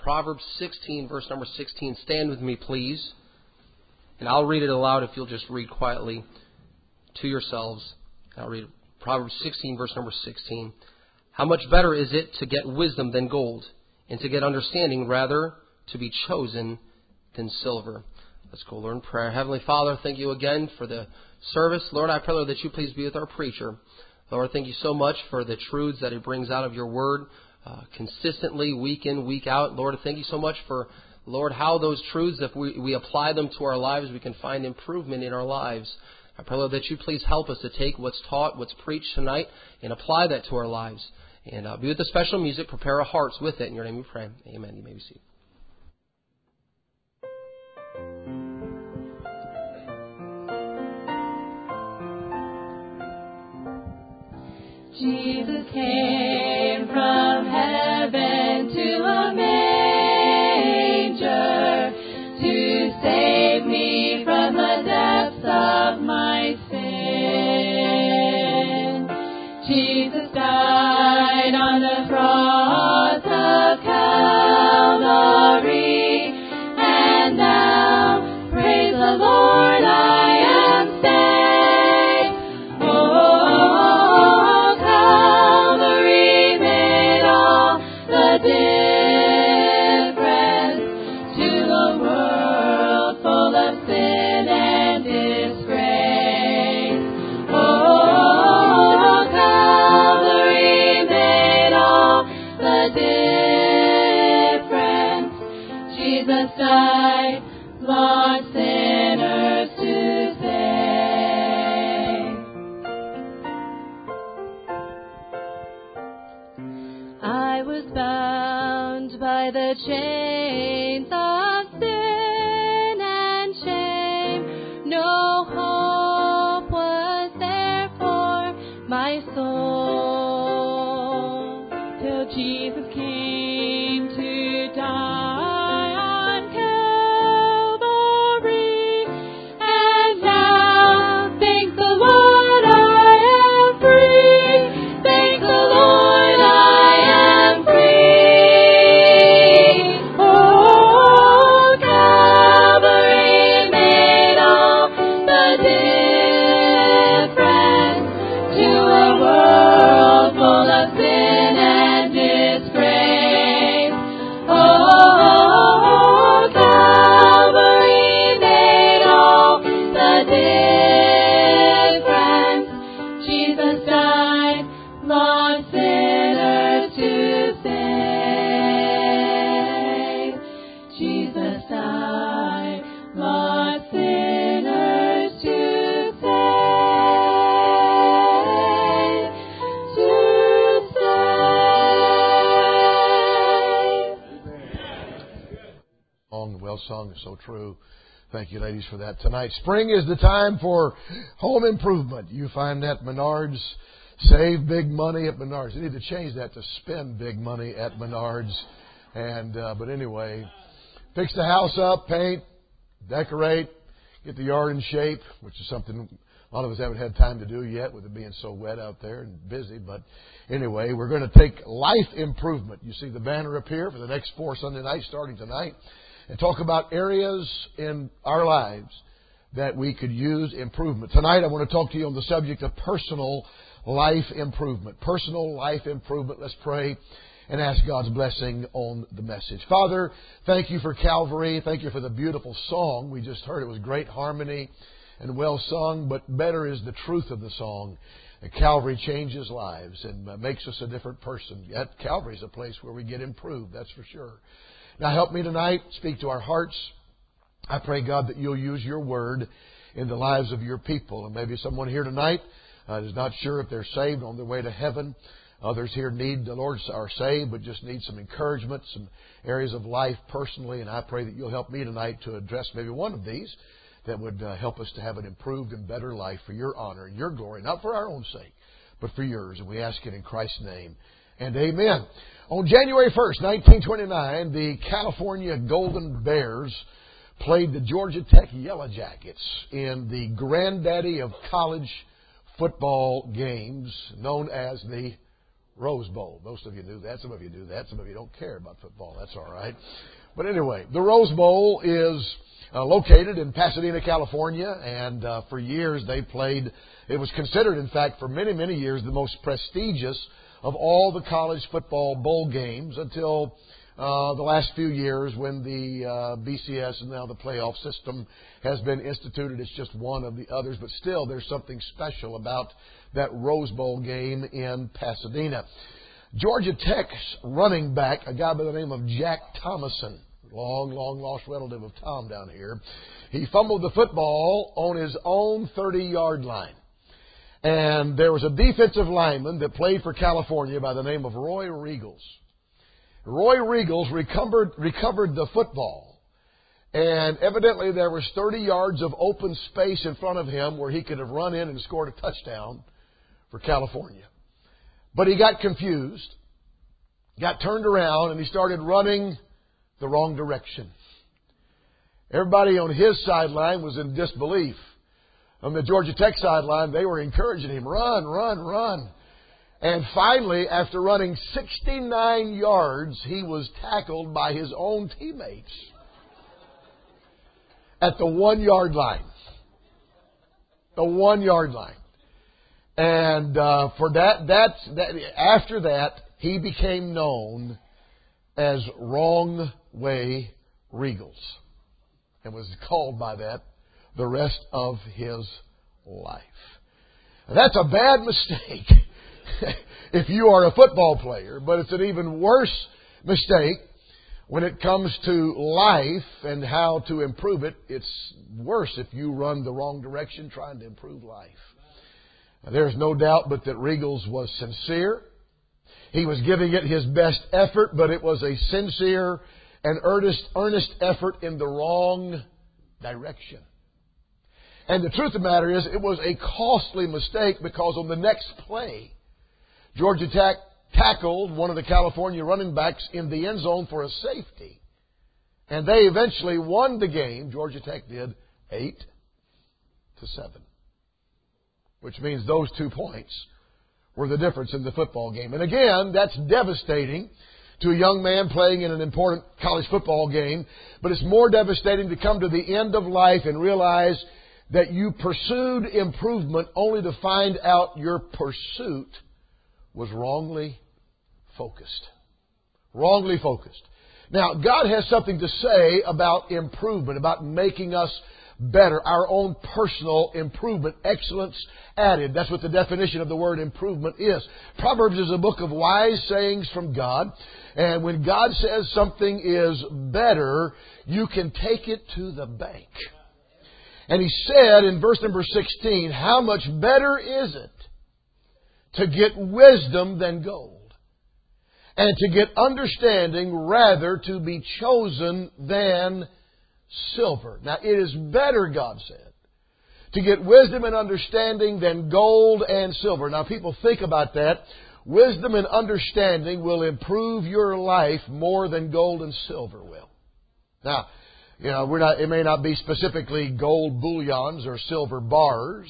Proverbs 16, verse number 16. Stand with me, please. And I'll read it aloud if you'll just read quietly to yourselves. I'll read Proverbs 16, verse number 16. How much better is it to get wisdom than gold, and to get understanding rather to be chosen than silver. Let's go learn prayer. Heavenly Father, thank you again for the service. Lord, I pray, Lord, that you please be with our preacher. Lord, thank you so much for the truths that he brings out of your word consistently, week in, week out. Lord, thank you so much for, Lord, how those truths, if we apply them to our lives, we can find improvement in our lives. I pray, Lord, that you please help us to take what's taught, what's preached tonight, and apply that to our lives. And be with the special music. Prepare our hearts with it. In your name we pray. Amen. You may be seated. Jesus came from heaven to a manger to save me from the depths of my sin. Jesus died on the cross of Calvary, and now, praise the Lord, I am saved. Oh, Calvary made all the difference to a world full of sin and disgrace. Oh, Calvary made all the difference. Jesus died, lost sinners to save. I was bound by the chains of sin and shame. No hope was there for my soul, till Jesus came to die on Calvary. And now, thank the Lord, I am free. Thank the Lord, I am free. Oh, Calvary made all the difference to a world full of sin and disgrace. Oh, Calvary made all the difference. Jesus died, lost sinners to save. Jesus died, lost sinners to save. To save. Well sung, is so true. Thank you, ladies, for that tonight. Spring is the time for home improvement. You find that at Menards. Save big money at Menards. They need to change that to spend big money at Menards. But anyway, fix the house up, paint, decorate, get the yard in shape, which is something a lot of us haven't had time to do yet with it being so wet out there and busy. But anyway, we're going to take life improvement. You see the banner up here for the next 4 Sunday nights starting tonight, and talk about areas in our lives that we could use improvement. Tonight I want to talk to you on the subject of personal life improvement. Personal life improvement. Let's pray and ask God's blessing on the message. Father, thank you for Calvary. Thank you for the beautiful song we just heard. It was great harmony and well sung, but better is the truth of the song. Calvary changes lives and makes us a different person. Yet Calvary is a place where we get improved, that's for sure. Now help me tonight. Speak to our hearts. I pray, God, that you'll use your word in the lives of your people. And maybe someone here tonight is not sure if they're saved, on their way to heaven. Others here need the Lord, are saved, but just need some encouragement, some areas of life personally. And I pray that you'll help me tonight to address maybe one of these that would help us to have an improved and better life for your honor and your glory, not for our own sake, but for yours. And we ask it in Christ's name. And amen. On January 1st, 1929, the California Golden Bears played the Georgia Tech Yellow Jackets in the granddaddy of college football games, known as the Rose Bowl. Most of you knew that. Some of you knew that. Some of you don't care about football. That's all right. But anyway, the Rose Bowl is located in Pasadena, California, and for years they played. It was considered, in fact, for many, many years, the most prestigious of all the college football bowl games until the last few years when the BCS and now the playoff system has been instituted. It's just one of the others, but still there's something special about that Rose Bowl game in Pasadena. Georgia Tech's running back, a guy by the name of Jack Thomason, long lost relative of Tom down here, he fumbled the football on his own 30-yard line. And there was a defensive lineman that played for California by the name of Roy Riegels. Roy Riegels recovered the football. And evidently there was 30 yards of open space in front of him where he could have run in and scored a touchdown for California. But he got confused, got turned around, and he started running the wrong direction. Everybody on his sideline was in disbelief. On the Georgia Tech sideline, they were encouraging him, run, run, run. And finally, after running 69 yards, he was tackled by his own teammates at the 1-yard line. The 1-yard line. And for after that, he became known as Wrong Way Riegels and was called by that the rest of his life. Now, that's a bad mistake if you are a football player, but it's an even worse mistake when it comes to life and how to improve it. It's worse if you run the wrong direction trying to improve life. Now, there's no doubt but that Riegels was sincere. He was giving it his best effort, but it was a sincere and earnest effort in the wrong direction. And the truth of the matter is, it was a costly mistake because on the next play, Georgia Tech tackled one of the California running backs in the end zone for a safety. And they eventually won the game, Georgia Tech did, 8-7. Which means those 2 points were the difference in the football game. And again, that's devastating to a young man playing in an important college football game. But it's more devastating to come to the end of life and realize that you pursued improvement only to find out your pursuit was wrongly focused. Wrongly focused. Now, God has something to say about improvement, about making us better, our own personal improvement, excellence added. That's what the definition of the word improvement is. Proverbs is a book of wise sayings from God. And when God says something is better, you can take it to the bank. And He said in verse number 16, how much better is it to get wisdom than gold, and to get understanding rather to be chosen than silver. Now, it is better, God said, to get wisdom and understanding than gold and silver. Now, people think about that. Wisdom and understanding will improve your life more than gold and silver will. Now, it may not be specifically gold bullions or silver bars.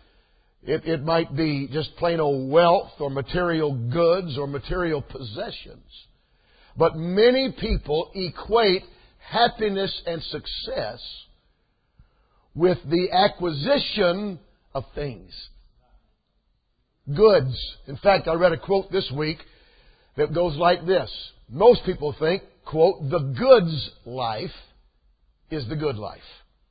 It might be just plain old wealth or material goods or material possessions. But many people equate happiness and success with the acquisition of things. Goods. In fact, I read a quote this week that goes like this. Most people think, quote, the goods life is the good life.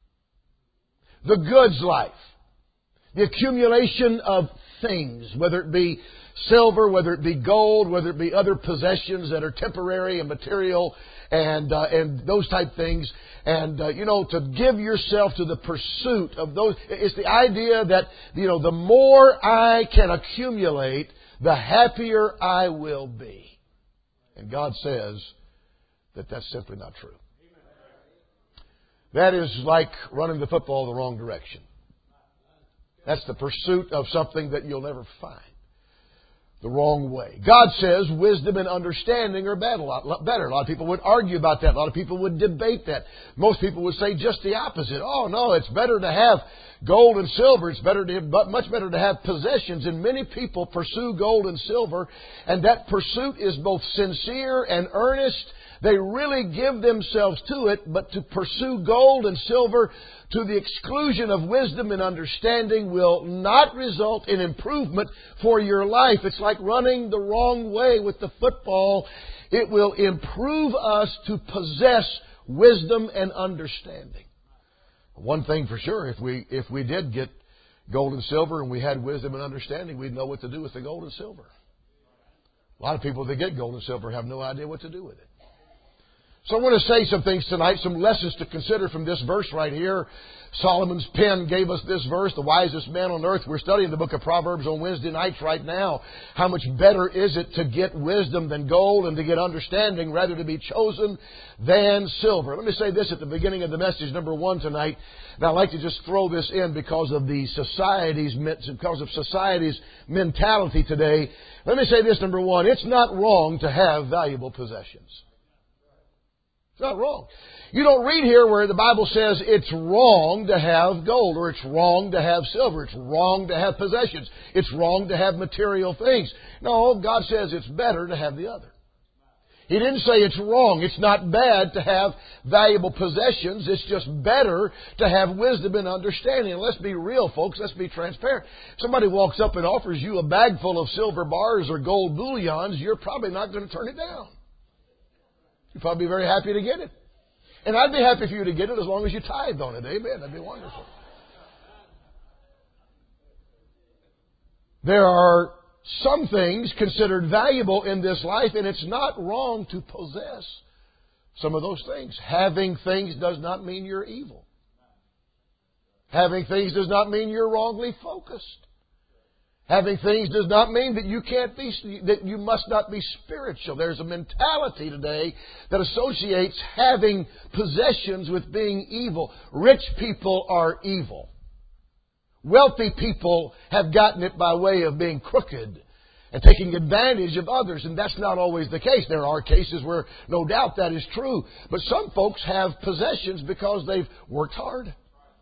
The goods life. The accumulation of things, whether it be silver, whether it be gold, whether it be other possessions that are temporary and material and those type things. And, to give yourself to the pursuit of those. It's the idea that, the more I can accumulate, the happier I will be. And God says that that's simply not true. That is like running the football the wrong direction. That's the pursuit of something that you'll never find. The wrong way. God says wisdom and understanding are better. A lot of people would argue about that. A lot of people would debate that. Most people would say just the opposite. Oh, no, it's better to have gold and silver. It's much better to have possessions. And many people pursue gold and silver, and that pursuit is both sincere and earnest. They really give themselves to it, but to pursue gold and silver to the exclusion of wisdom and understanding will not result in improvement for your life. It's like running the wrong way with the football. It will improve us to possess wisdom and understanding. One thing for sure, if we did get gold and silver and we had wisdom and understanding, we'd know what to do with the gold and silver. A lot of people that get gold and silver have no idea what to do with it. So I want to say some things tonight, some lessons to consider from this verse right here. Solomon's pen gave us this verse, the wisest man on earth. We're studying the book of Proverbs on Wednesday nights right now. How much better is it to get wisdom than gold, and to get understanding rather to be chosen than silver? Let me say this at the beginning of the message, number one tonight. And I'd like to just throw this in because of society's mentality today. Let me say this, number one. It's not wrong to have valuable possessions. It's not wrong. You don't read here where the Bible says it's wrong to have gold, or it's wrong to have silver, it's wrong to have possessions, it's wrong to have material things. No, God says it's better to have the other. He didn't say it's wrong. It's not bad to have valuable possessions. It's just better to have wisdom and understanding. And let's be real, folks. Let's be transparent. If somebody walks up and offers you a bag full of silver bars or gold bullions, you're probably not going to turn it down. You'd probably be very happy to get it. And I'd be happy for you to get it as long as you tithe on it. Amen. That'd be wonderful. There are some things considered valuable in this life, and it's not wrong to possess some of those things. Having things does not mean you're evil. Having things does not mean you're wrongly focused. Having things does not mean that you must not be spiritual. There's a mentality today that associates having possessions with being evil. Rich people are evil. Wealthy people have gotten it by way of being crooked and taking advantage of others, and that's not always the case. There are cases where no doubt that is true. But some folks have possessions because they've worked hard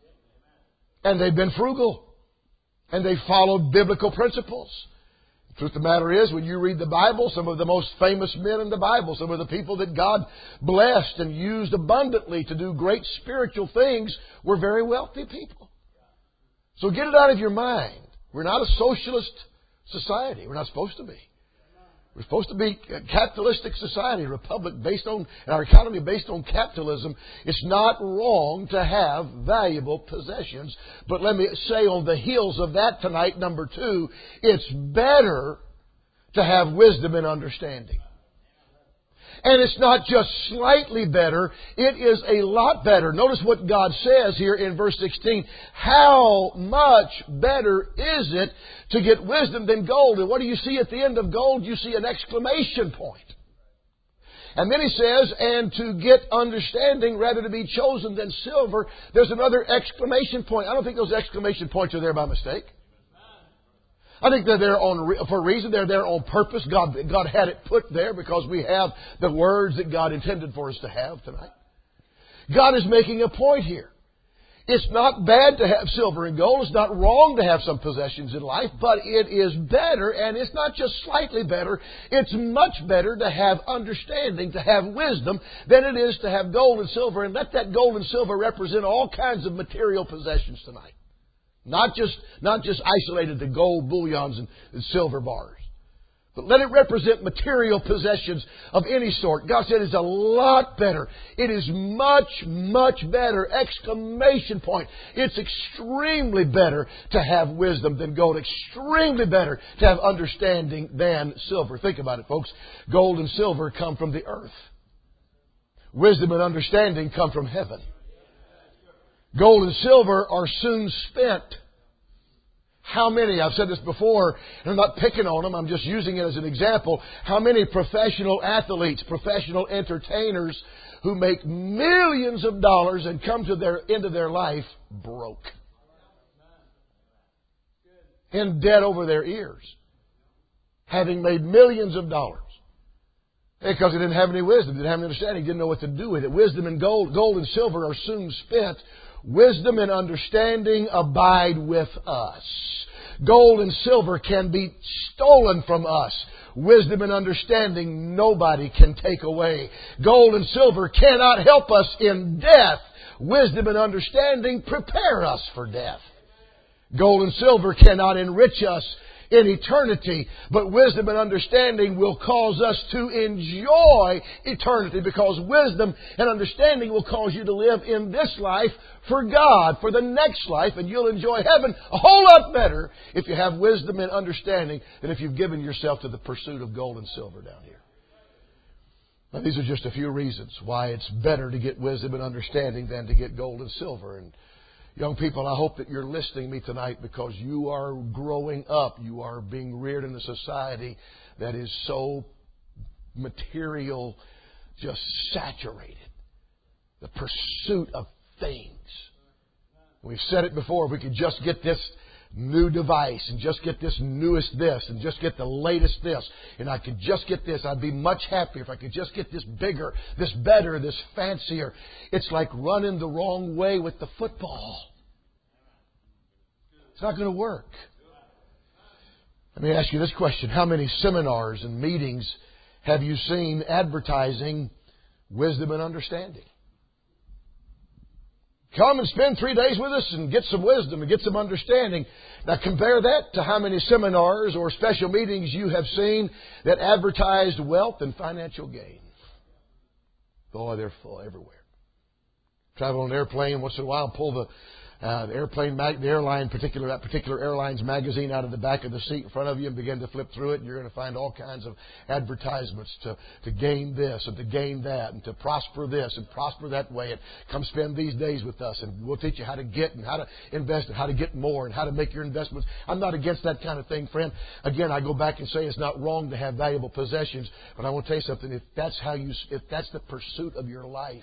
and they've been frugal. And they followed biblical principles. The truth of the matter is, when you read the Bible, some of the most famous men in the Bible, some of the people that God blessed and used abundantly to do great spiritual things, were very wealthy people. So get it out of your mind. We're not a socialist society. We're not supposed to be. We're supposed to be a capitalistic society, a republic based on, and our economy based on capitalism. It's not wrong to have valuable possessions. But let me say on the heels of that tonight, number two, it's better to have wisdom and understanding. And it's not just slightly better, it is a lot better. Notice what God says here in verse 16. How much better is it to get wisdom than gold? And what do you see at the end of gold? You see an exclamation point. And then he says, and to get understanding rather to be chosen than silver. There's another exclamation point. I don't think those exclamation points are there by mistake. I think they're there for a reason. They're there on purpose. God had it put there because we have the words that God intended for us to have tonight. God is making a point here. It's not bad to have silver and gold. It's not wrong to have some possessions in life, but it is better, and it's not just slightly better. It's much better to have understanding, to have wisdom, than it is to have gold and silver. And let that gold and silver represent all kinds of material possessions tonight. Not just isolated to gold bullions and silver bars. But let it represent material possessions of any sort. God said it's a lot better. It is much, much better. Exclamation point. It's extremely better to have wisdom than gold. Extremely better to have understanding than silver. Think about it, folks. Gold and silver come from the earth. Wisdom and understanding come from heaven. Gold and silver are soon spent. How many, I've said this before, and I'm not picking on them, I'm just using it as an example. How many professional athletes, professional entertainers who make millions of dollars and come to their end of their life broke. In debt over their ears. Having made millions of dollars. Because they didn't have any wisdom, didn't have any understanding, didn't know what to do with it. Wisdom and gold and silver are soon spent. Wisdom and understanding abide with us. Gold and silver can be stolen from us. Wisdom and understanding nobody can take away. Gold and silver cannot help us in death. Wisdom and understanding prepare us for death. Gold and silver cannot enrich us in eternity, but wisdom and understanding will cause us to enjoy eternity, because wisdom and understanding will cause you to live in this life for God, for the next life, and you'll enjoy heaven a whole lot better if you have wisdom and understanding than if you've given yourself to the pursuit of gold and silver down here. Now, these are just a few reasons why it's better to get wisdom and understanding than to get gold and silver. And young people, I hope that you're listening to me tonight, because you are growing up. You are being reared in a society that is so material, just saturated. The pursuit of things. We've said it before, if we could just get this new device and just get this newest this and just get the latest this and I could just get this, I'd be much happier if I could just get this bigger, this better, this fancier. It's like running the wrong way with the football. It's not going to work. Let me ask you this question. How many seminars and meetings have you seen advertising wisdom and understanding? Come and spend 3 days with us and get some wisdom and get some understanding. Now compare that to how many seminars or special meetings you have seen that advertised wealth and financial gain. Boy, they're full everywhere. Travel on an airplane once in a while, pull the that particular airline's magazine out of the back of the seat in front of you and begin to flip through it, and you're going to find all kinds of advertisements to gain this and to gain that and to prosper this and prosper that way, and come spend these days with us and we'll teach you how to get and how to invest and how to get more and how to make your investments. I'm not against that kind of thing, friend. Again, I go back and say it's not wrong to have valuable possessions, but I want to tell you something. If that's the pursuit of your life,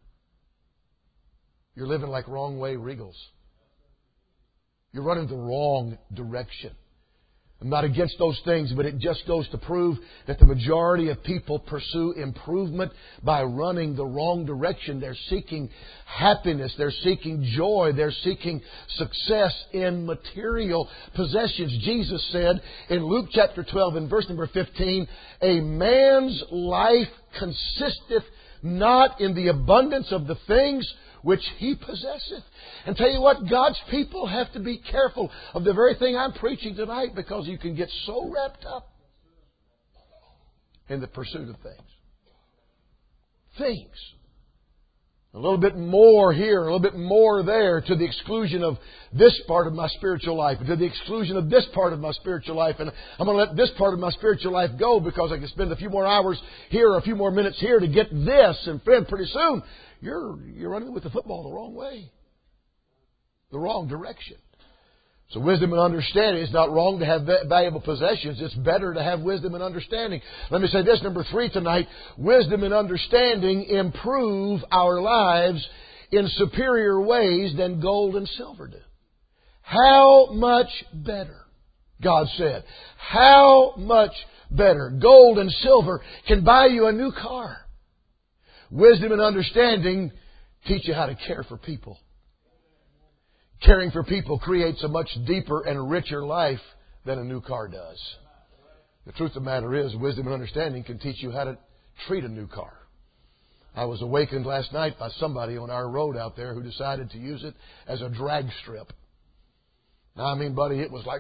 you're living like wrong way Regals. You're running the wrong direction. I'm not against those things, but it just goes to prove that the majority of people pursue improvement by running the wrong direction. They're seeking happiness. They're seeking joy. They're seeking success in material possessions. Jesus said in Luke chapter 12 and verse number 15, "A man's life consisteth not in the abundance of the things which he possesseth." And tell you what, God's people have to be careful of the very thing I'm preaching tonight, because you can get so wrapped up in the pursuit of things. Things. A little bit more here, a little bit more there, to the exclusion of this part of my spiritual life, and to the exclusion of this part of my spiritual life. And I'm going to let this part of my spiritual life go because I can spend a few more hours here or a few more minutes here to get this. And friend, pretty soon, you're running with the football the wrong way. The wrong direction. So wisdom and understanding, it's not wrong to have valuable possessions. It's better to have wisdom and understanding. Let me say this, number 3 tonight. Wisdom and understanding improve our lives in superior ways than gold and silver do. How much better? God said. How much better? Gold and silver can buy you a new car. Wisdom and understanding teach you how to care for people. Caring for people creates a much deeper and richer life than a new car does. The truth of the matter is, wisdom and understanding can teach you how to treat a new car. I was awakened last night by somebody on our road out there who decided to use it as a drag strip. Now, I mean, buddy, it was like,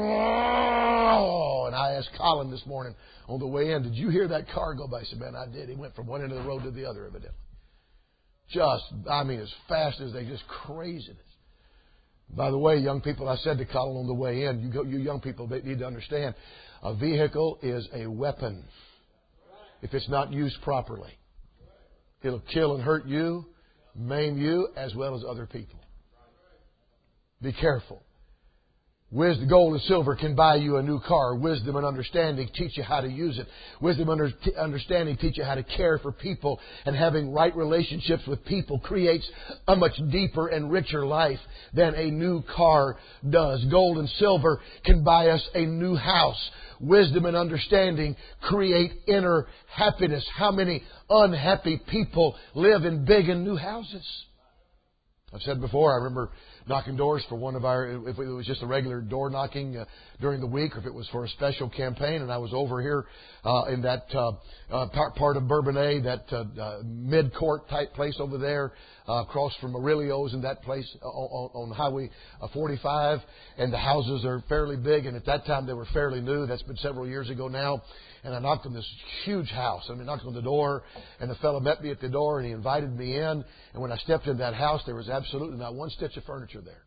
and I asked Colin this morning on the way in, did you hear that car go by? I said, man, I did. He went from one end of the road to the other, evidently. As fast as they just craziness. By the way, young people, I said to Colin on the way in, you young people need to understand, a vehicle is a weapon if it's not used properly. It'll kill and hurt you, maim you, as well as other people. Be careful. Wisdom, gold and silver can buy you a new car. Wisdom and understanding teach you how to use it. Wisdom and understanding teach you how to care for people. And having right relationships with people creates a much deeper and richer life than a new car does. Gold and silver can buy us a new house. Wisdom and understanding create inner happiness. How many unhappy people live in big and new houses? I've said before, I remember knocking doors for one of our, if it was just a regular door knocking during the week, or if it was for a special campaign, and I was over here in that part of Bourbonnais, that mid-court type place over there, across from Aurelio's and that place on Highway 45, and the houses are fairly big, and at that time they were fairly new. That's been several years ago now. And I knocked on this huge house. I knocked on the door, and the fellow met me at the door, and he invited me in. And when I stepped in that house, there was absolutely not one stitch of furniture there.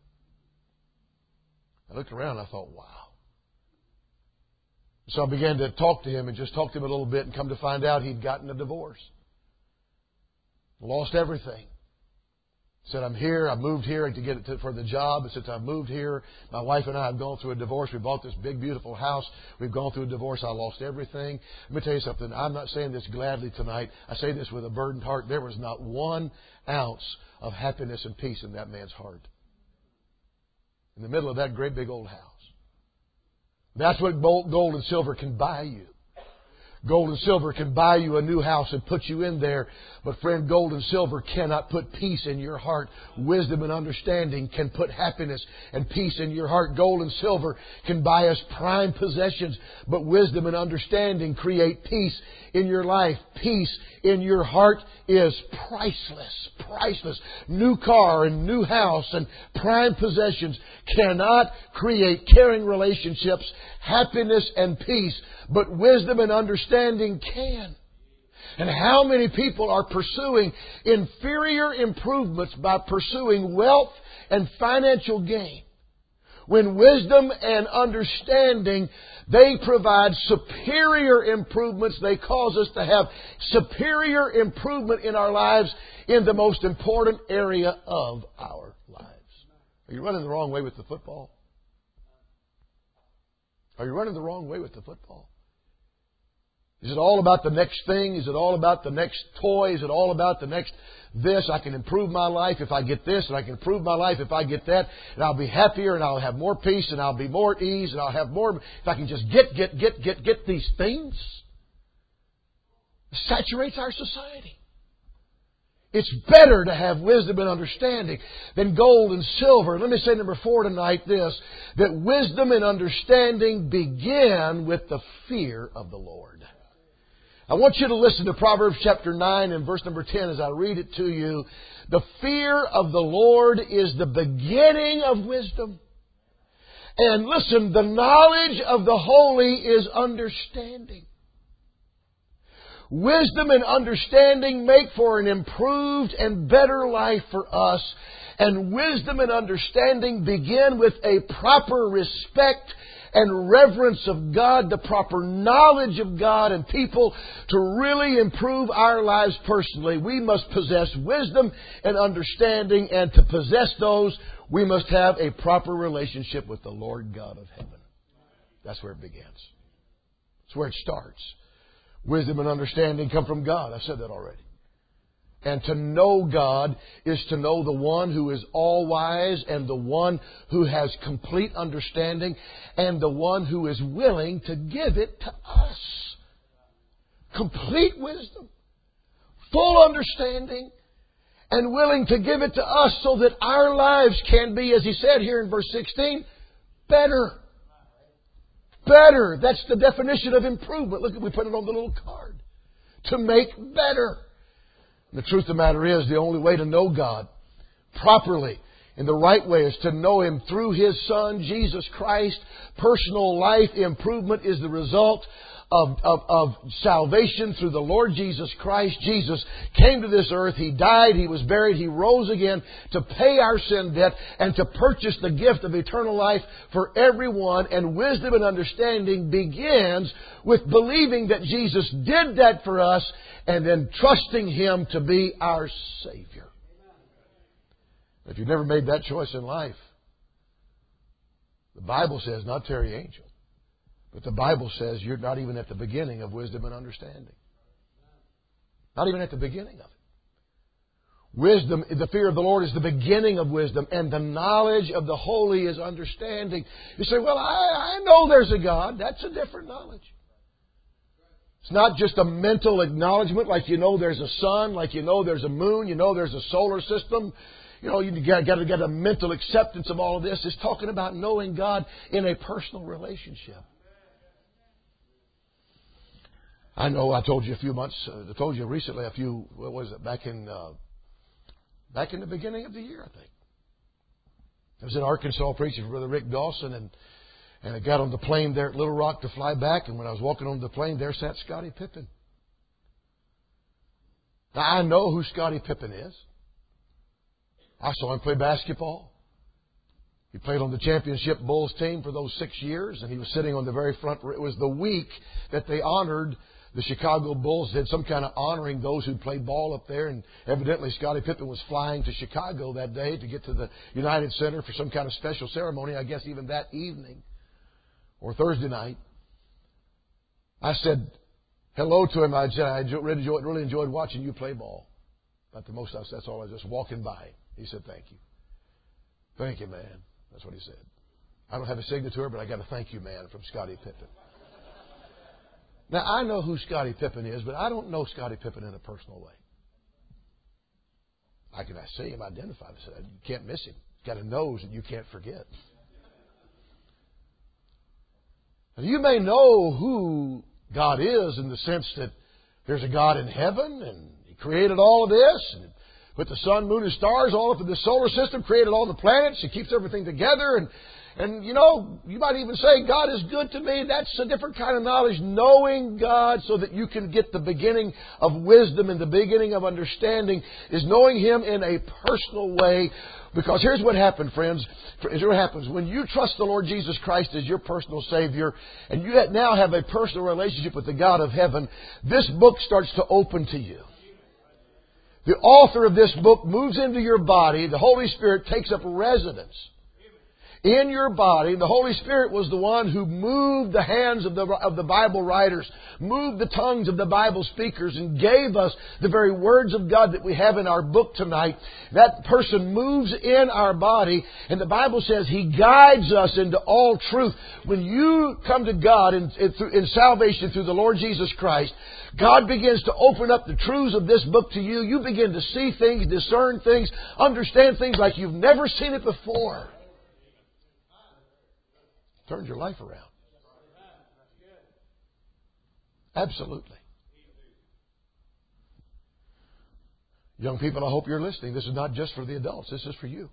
I looked around, and I thought, wow. So I began to talk to him and just talk to him a little bit, and come to find out he'd gotten a divorce. Lost everything. Said, I'm here. I moved here to get it for the job. And since I moved here, my wife and I have gone through a divorce. We bought this big, beautiful house. We've gone through a divorce. I lost everything. Let me tell you something. I'm not saying this gladly tonight. I say this with a burdened heart. There was not 1 ounce of happiness and peace in that man's heart. In the middle of that great big old house. That's what gold and silver can buy you. Gold and silver can buy you a new house and put you in there. But friend, gold and silver cannot put peace in your heart. Wisdom and understanding can put happiness and peace in your heart. Gold and silver can buy us prime possessions. But wisdom and understanding create peace in your life. Peace in your heart is priceless. Priceless. New car and new house and prime possessions cannot create caring relationships, happiness and peace. But wisdom and understanding can. And how many people are pursuing inferior improvements by pursuing wealth and financial gain? When wisdom and understanding, they provide superior improvements. They cause us to have superior improvement in our lives in the most important area of our lives. Are you running the wrong way with the football? Are you running the wrong way with the football? Is it all about the next thing? Is it all about the next toy? Is it all about the next this? I can improve my life if I get this, and I can improve my life if I get that, and I'll be happier, and I'll have more peace, and I'll be more at ease, and I'll have more. If I can just get these things, it saturates our society. It's better to have wisdom and understanding than gold and silver. Let me say number 4 tonight this, that wisdom and understanding begin with the fear of the Lord. I want you to listen to Proverbs chapter 9 and verse number 10 as I read it to you. The fear of the Lord is the beginning of wisdom. And listen, the knowledge of the holy is understanding. Wisdom and understanding make for an improved and better life for us. And wisdom and understanding begin with a proper respect and reverence of God, the proper knowledge of God and people to really improve our lives personally. We must possess wisdom and understanding, and to possess those, we must have a proper relationship with the Lord God of heaven. That's where it begins. That's where it starts. Wisdom and understanding come from God. I've said that already. And to know God is to know the one who is all-wise, and the one who has complete understanding, and the one who is willing to give it to us. Complete wisdom, full understanding, and willing to give it to us so that our lives can be, as he said here in verse 16, better. Better. That's the definition of improvement. Look, we put it on the little card. To make better. The truth of the matter is, the only way to know God properly in the right way is to know Him through His Son, Jesus Christ. Personal life improvement is the result of salvation through the Lord Jesus Christ. Jesus came to this earth. He died. He was buried. He rose again to pay our sin debt and to purchase the gift of eternal life for everyone. And wisdom and understanding begins with believing that Jesus did that for us and then trusting Him to be our Savior. If you've never made that choice in life, the Bible says, not Terry Angel, but the Bible says you're not even at the beginning of wisdom and understanding. Not even at the beginning of it. Wisdom, the fear of the Lord is the beginning of wisdom, and the knowledge of the holy is understanding. You say, well, I know there's a God. That's a different knowledge. It's not just a mental acknowledgement like you know there's a sun, like you know there's a moon, you know there's a solar system. you got to get a mental acceptance of all of this. It's talking about knowing God in a personal relationship. I know I told you recently what was it, back in the beginning of the year, I think. I was in Arkansas preaching for Brother Rick Dawson, and I got on the plane there at Little Rock to fly back, and when I was walking on the plane, there sat Scottie Pippen. Now, I know who Scottie Pippen is. I saw him play basketball. He played on the championship Bulls team for those 6 years, and he was sitting on the very front. It was the week that they honored the Chicago Bulls, did some kind of honoring those who played ball up there, and evidently Scottie Pippen was flying to Chicago that day to get to the United Center for some kind of special ceremony, I guess even that evening or Thursday night. I said hello to him. I said, I really enjoyed watching you play ball. Not the most, that's all. I was just walking by. He said, thank you. Thank you, man. That's what he said. I don't have a signature, but I got a thank you, man, from Scottie Pippen. Now, I know who Scottie Pippen is, but I don't know Scottie Pippen in a personal way. I see him, identify him. You can't miss him. He's got a nose that you can't forget. And you may know who God is in the sense that there's a God in heaven, and He created all of this, and put the sun, moon, and stars all up in the solar system, created all the planets, He keeps everything together, and you might even say, God is good to me. That's a different kind of knowledge. Knowing God so that you can get the beginning of wisdom and the beginning of understanding is knowing Him in a personal way. Because here's what happenens, friends. Here's what happens. When you trust the Lord Jesus Christ as your personal Savior, and you now have a personal relationship with the God of heaven, this book starts to open to you. The author of this book moves into your body. The Holy Spirit takes up residence in your body. The Holy Spirit was the one who moved the hands of the Bible writers, moved the tongues of the Bible speakers, and gave us the very words of God that we have in our book tonight. That person moves in our body, and the Bible says He guides us into all truth. When you come to God in salvation through the Lord Jesus Christ, God begins to open up the truths of this book to you. You begin to see things, discern things, understand things like you've never seen it before. Turns your life around. Absolutely. Young people, I hope you're listening. This is not just for the adults. This is for you.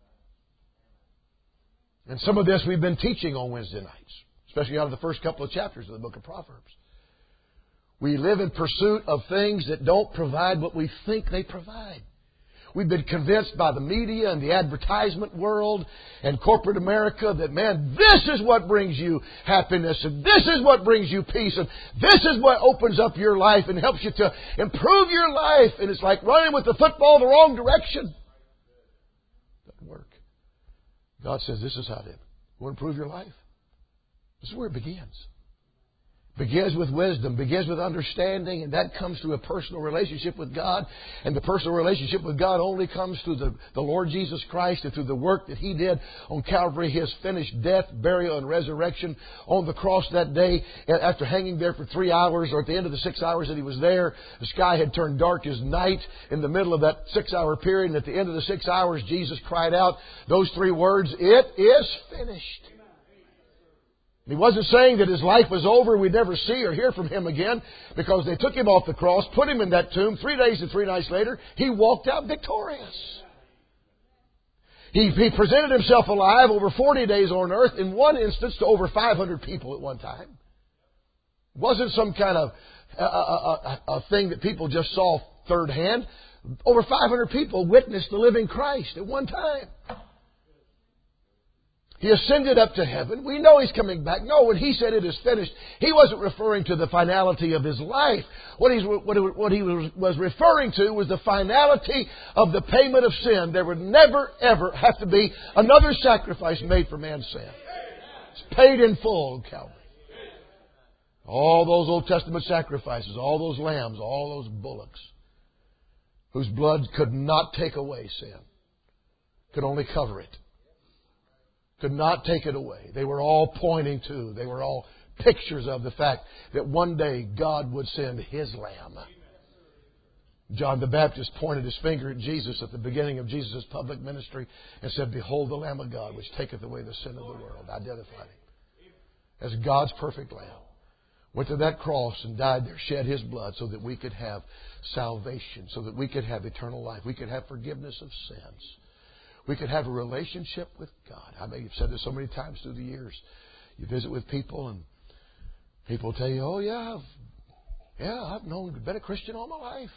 And some of this we've been teaching on Wednesday nights, especially out of the first couple of chapters of the book of Proverbs. We live in pursuit of things that don't provide what we think they provide. We've been convinced by the media and the advertisement world and corporate America that, man, this is what brings you happiness, and this is what brings you peace, and this is what opens up your life and helps you to improve your life. And it's like running with the football the wrong direction. Doesn't work. God says this is how to want to improve your life. This is where it begins. Begins with wisdom, begins with understanding, and that comes through a personal relationship with God. And the personal relationship with God only comes through the Lord Jesus Christ and through the work that He did on Calvary, His finished death, burial, and resurrection on the cross that day. After hanging there for 3 hours, or at the end of the 6 hours that He was there, the sky had turned dark as night in the middle of that 6-hour period. And at the end of the 6 hours, Jesus cried out those 3 words, "It is finished." He wasn't saying that His life was over, we'd never see or hear from Him again, because they took Him off the cross, put Him in that tomb. 3 days and 3 nights later, He walked out victorious. He presented Himself alive over 40 days on earth, in one instance to over 500 people at one time. It wasn't some kind of a thing that people just saw third hand. Over 500 people witnessed the living Christ at one time. He ascended up to heaven. We know He's coming back. No, when He said it is finished, He wasn't referring to the finality of His life. What He was referring to was the finality of the payment of sin. There would never, ever have to be another sacrifice made for man's sin. It's paid in full on Calvary. All those Old Testament sacrifices, all those lambs, all those bullocks, whose blood could not take away sin, could only cover it. Could not take it away. They were all pointing to, they were all pictures of the fact that one day God would send His Lamb. John the Baptist pointed his finger at Jesus at the beginning of Jesus' public ministry and said, "Behold the Lamb of God, which taketh away the sin of the world." Identified Him as God's perfect Lamb. Went to that cross and died there, shed His blood so that we could have salvation, so that we could have eternal life. We could have forgiveness of sins. We could have a relationship with God. I may have said this so many times through the years. You visit with people and people tell you, "Oh yeah, I've been a Christian all my life.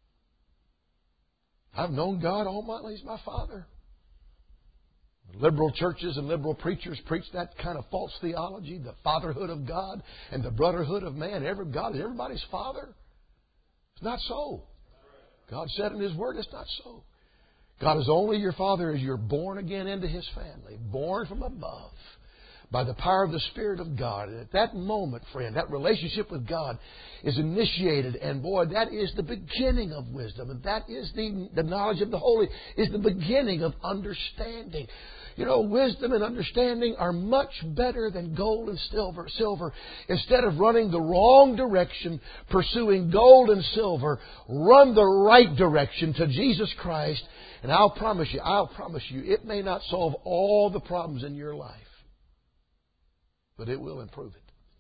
I've known God all my life. He's my Father." Liberal churches and liberal preachers preach that kind of false theology, the fatherhood of God and the brotherhood of man. God is everybody's father. It's not so. God said in His Word it's not so. God is only your Father as you're born again into His family, born from above by the power of the Spirit of God. And at that moment, friend, that relationship with God is initiated. And boy, that is the beginning of wisdom. And that is the knowledge of the Holy, is the beginning of understanding. You know, wisdom and understanding are much better than gold and silver. Instead of running the wrong direction, pursuing gold and silver, run the right direction to Jesus Christ. And I'll promise you, it may not solve all the problems in your life, but it will improve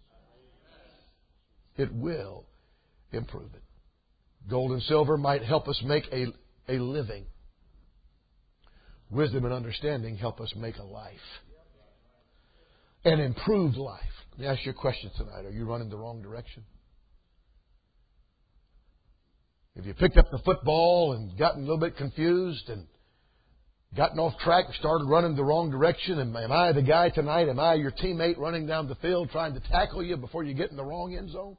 it. It will improve it. Gold and silver might help us make a living. Wisdom and understanding help us make a life. An improved life. Let me ask you a question tonight. Are you running the wrong direction? Have you picked up the football and gotten a little bit confused and gotten off track and started running the wrong direction? And am I the guy tonight? Am I your teammate running down the field trying to tackle you before you get in the wrong end zone?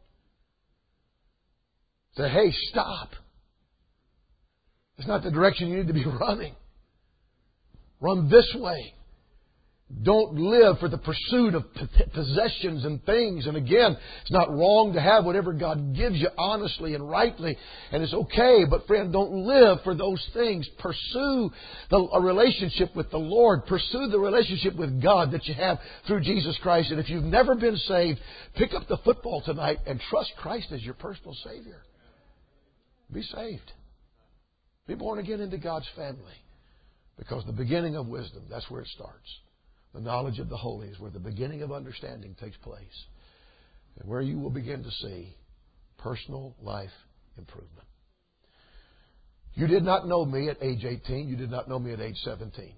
Say, "Hey, stop. It's not the direction you need to be running. Run this way." Don't live for the pursuit of possessions and things. And again, it's not wrong to have whatever God gives you honestly and rightly. And it's okay. But friend, don't live for those things. Pursue a relationship with the Lord. Pursue the relationship with God that you have through Jesus Christ. And if you've never been saved, pick up the football tonight and trust Christ as your personal Savior. Be saved. Be born again into God's family. Because the beginning of wisdom, that's where it starts. The knowledge of the Holy is where the beginning of understanding takes place. And where you will begin to see personal life improvement. You did not know me at age 18. You did not know me at age 17.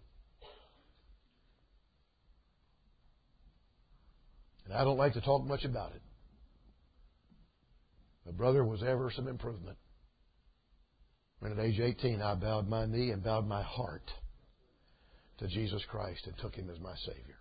And I don't like to talk much about it. But brother, was ever some improvement. When at age 18 I bowed my knee and bowed my heart to Jesus Christ and took Him as my Savior.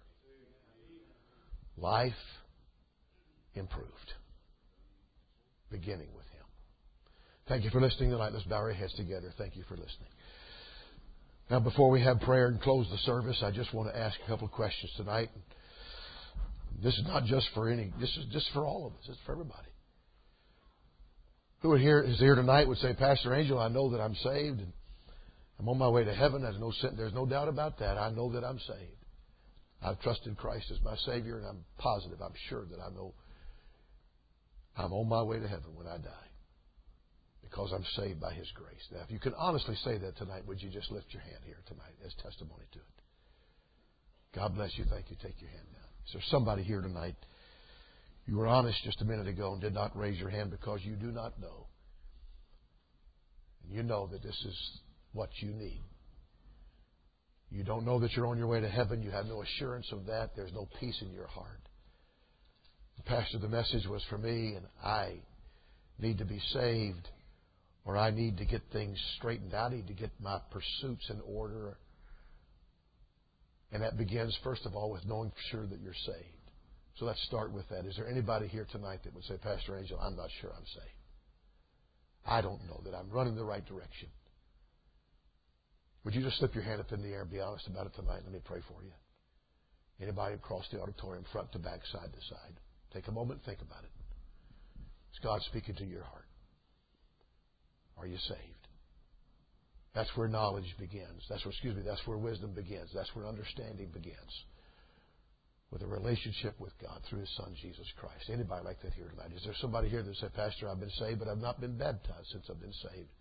Life improved. Beginning with Him. Thank you for listening tonight. Let's bow our heads together. Thank you for listening. Now, before we have prayer and close the service, I just want to ask a couple of questions tonight. This is not just for this is just for all of us. It's for everybody. Who is here tonight would say, "Pastor Angel, I know that I'm saved and I'm on my way to heaven. There's no doubt about that. I know that I'm saved. I've trusted Christ as my Savior, and I'm positive, I'm sure that I know I'm on my way to heaven when I die because I'm saved by His grace." Now, if you can honestly say that tonight, would you just lift your hand here tonight as testimony to it? God bless you. Thank you. Take your hand down. Is there somebody here tonight? You were honest just a minute ago and did not raise your hand because you do not know. And you know that this is what you need. You don't know that you're on your way to heaven. You have no assurance of that. There's no peace in your heart. Pastor, the message was for me, and I need to be saved, or I need to get things straightened out. I need to get my pursuits in order. And that begins, first of all, with knowing for sure that you're saved. So let's start with that. Is there anybody here tonight that would say, "Pastor Angel, I'm not sure I'm saved. I don't know that I'm running the right direction"? Would you just slip your hand up in the air and be honest about it tonight? Let me pray for you. Anybody across the auditorium, front to back, side to side. Take a moment and think about it. Is God speaking to your heart? Are you saved? That's where knowledge begins. That's where wisdom begins. That's where understanding begins. With a relationship with God through His Son, Jesus Christ. Anybody like that here tonight? Is there somebody here that said, "Pastor, I've been saved, but I've not been baptized since I've been saved"?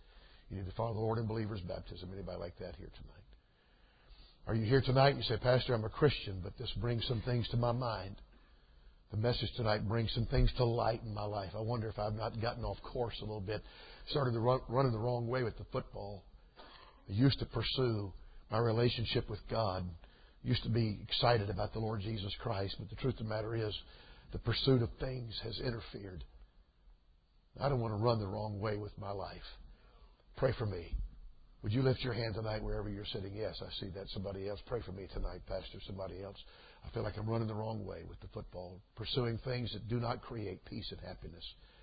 You need to follow the Lord in believer's baptism. Anybody like that here tonight? Are you here tonight and you say, Pastor, I'm a Christian, but this brings some things to my mind. The message tonight brings some things to light in my life. I wonder if I've not gotten off course a little bit. Started running the wrong way with the football. I used to pursue my relationship with God. Used to be excited about the Lord Jesus Christ. But the truth of the matter is, the pursuit of things has interfered. I don't want to run the wrong way with my life. Pray for me. Would you lift your hand tonight wherever you're sitting? Yes, I see that. Somebody else. Pray for me tonight, Pastor. Somebody else. I feel like I'm running the wrong way with the football. Pursuing things that do not create peace and happiness.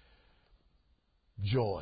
Joy.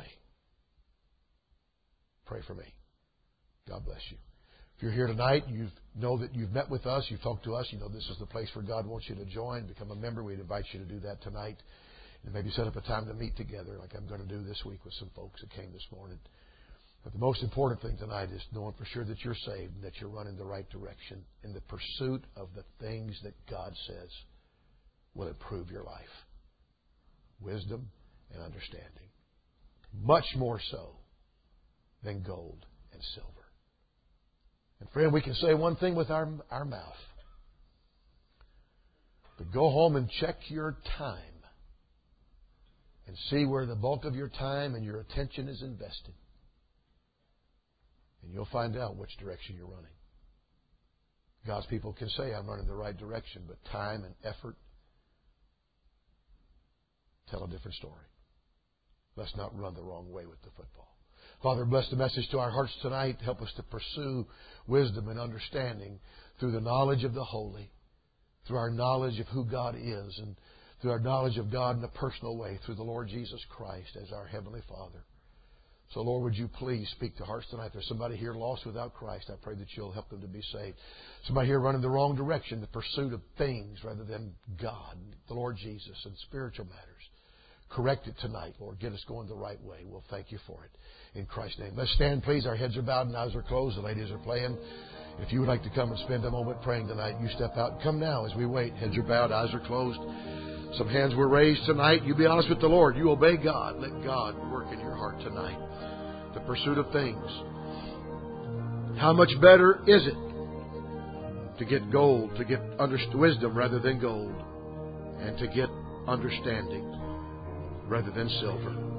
Pray for me. God bless you. If you're here tonight, you know that you've met with us, you've talked to us, you know this is the place where God wants you to join, become a member. We'd invite you to do that tonight. And maybe set up a time to meet together like I'm going to do this week with some folks that came this morning. But the most important thing tonight is knowing for sure that you're saved and that you're running the right direction in the pursuit of the things that God says will improve your life. Wisdom and understanding. Much more so than gold and silver. And friend, we can say one thing with our mouth. But go home and check your time and see where the bulk of your time and your attention is invested. And you'll find out which direction you're running. God's people can say, I'm running the right direction, but time and effort tell a different story. Let's not run the wrong way with the football. Father, bless the message to our hearts tonight. Help us to pursue wisdom and understanding through the knowledge of the holy, through our knowledge of who God is, and through our knowledge of God in a personal way, through the Lord Jesus Christ as our Heavenly Father. So, Lord, would you please speak to hearts tonight? If there's somebody here lost without Christ, I pray that you'll help them to be saved. Somebody here running the wrong direction, the pursuit of things rather than God, the Lord Jesus, and spiritual matters. Correct it tonight, Lord. Get us going the right way. We'll thank you for it. In Christ's name. Let's stand, please. Our heads are bowed and eyes are closed. The ladies are playing. If you would like to come and spend a moment praying tonight, you step out and come now as we wait. Heads are bowed, eyes are closed. Some hands were raised tonight. You be honest with the Lord. You obey God. Let God work in your heart tonight. The pursuit of things. How much better is it to get gold, to get wisdom rather than gold, and to get understanding rather than silver?